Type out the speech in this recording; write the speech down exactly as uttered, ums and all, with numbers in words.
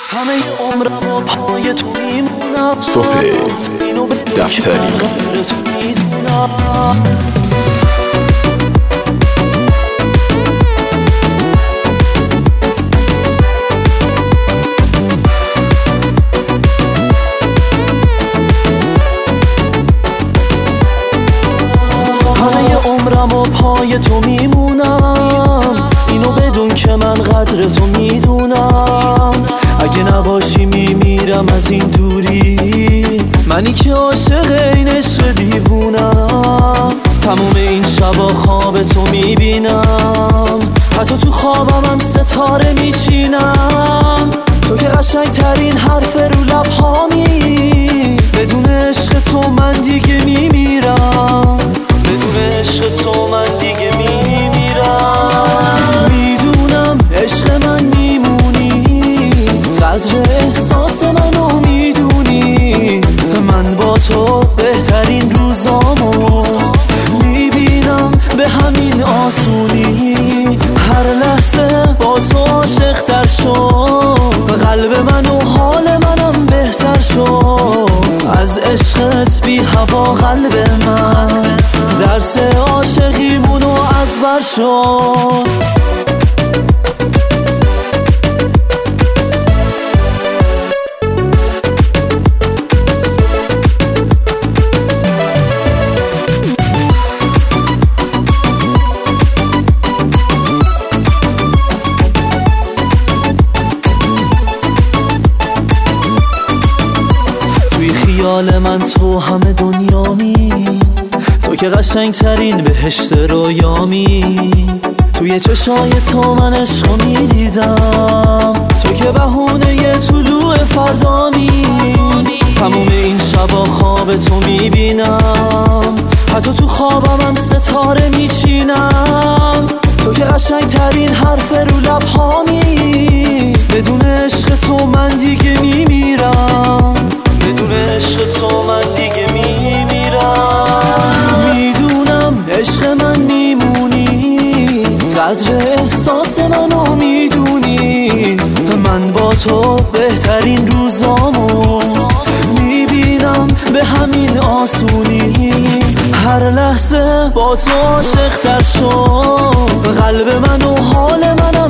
همه عمرم و پای تو میمونم، سهیل اینو بدون که دفتری. من غیر تو میدونم. همه عمرم و پای تو میمونم، اینو بدون که من قدر تو میدونم. اگه نباشی میمیرم از این دوری، منی که عاشق این عشق دیوونم. تموم این شبا خواب تو میبینم، حتی تو خوابم هم ستاره میچینم. تو که قشنگ ترین حرف رو لبهامی، بدون عشق تو من دیگه میمیرم، بدون عشق تو من دیگه میمیرم. میدونم عشق من میمونی، قدر احساس منو میدونی. من با تو بهترین روزامو میبینم به همین آسونی. هر لحظه با تو عاشق تر شد، قلب من و حال منم بهتر شد. از عشقت بی هوا قلب من، درس عاشقیمونو از بر شد. خیال من تو همه دنیامی، تو که قشنگ ترین بهشت رویامی. توی چشای تو من عشقو میدیدم، تو که بهونه یه طلوع فردامی. تموم این شبا خواب تو میبینم، حتی تو خوابم هم ستاره میچینم. تو که قشنگ ترین حرف رو لبهامی، بدون عشق تو من دیگه میمیرم، بدون عشق تو من دیگه میمیرم. میدونم عشق من میمونی، قدر احساس منو میدونی. من با تو بهترین روزامو میبینم به همین آسونی. هر لحظه با تو عاشق تر شد، قلب من و حال منم